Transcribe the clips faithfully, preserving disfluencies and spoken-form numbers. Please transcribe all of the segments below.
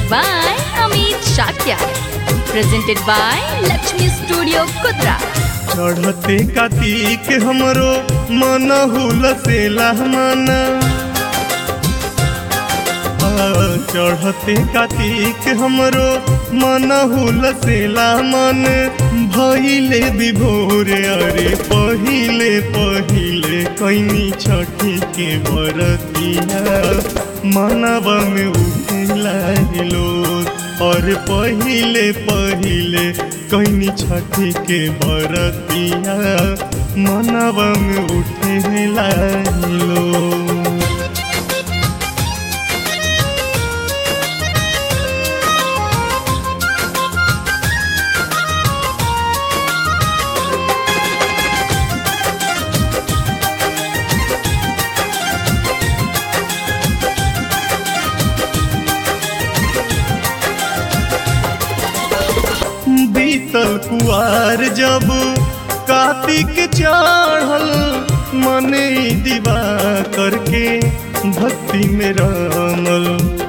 by Amit Shakya. Presented by Lakshmi Studio Kudra. चढ़ते कार्तिक हमरो मन हुलसेला मना चढ़ते कार्तिक हमरो मन हुलसेला मन भइले विभोर अरे पहिले पहिले कैनी छठी के बरतिया मनवा में उठेला हिलो और पहिले पहिले कैनी छठी के बरतिया मनवा में उठेला हिलो। बीतल कुआर जब कार्तिक चढ़ल मने दीवा करके भक्ति में रमल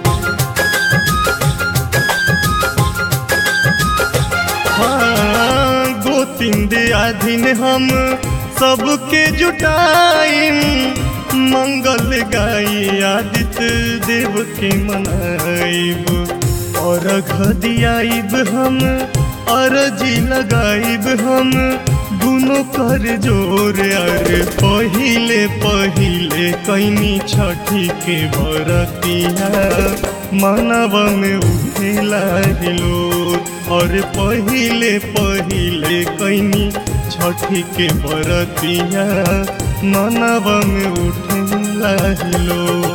हाँ गोतिंद आधीन हम सबके जुटाइन मंगल गाई आदित्य देव के मनाइब और घदियाइब हम अर्जी लगाइब हम दुनो कर जोर अरे पहिले पहिले कैनी छठी के बरतिया मनवा में उठेला हिलो और पहिले पहिले कैनी छठी के बरतिया मनवा में उठेला हिलो।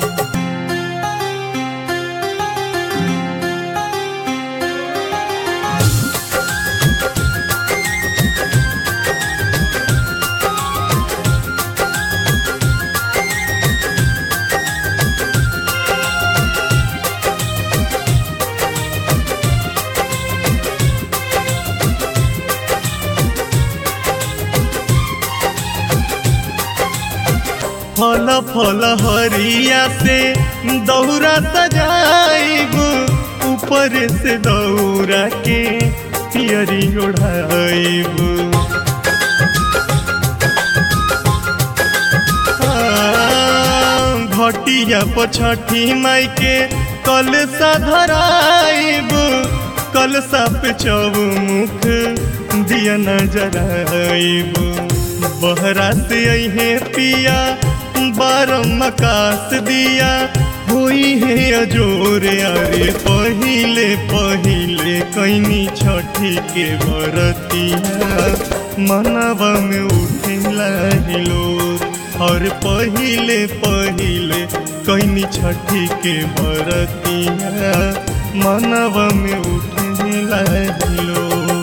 फल फल हरिया से दौरा सजाइब ऊपर से दौरा के पियरी ओढ़ाइब घटिया पछठी माई के कलसा धराइब कलसा पे चौमुख दिया नजराइब बहरा से अहे पिया बारम आकाश दिया हुई है अजोर अरे पहिले पहिले कैनी छठी के बरतिया मनवा में उठेला हिलो और पहिले पहिले कैनी छठी के बरतिया मनवा में उठेला हिलो।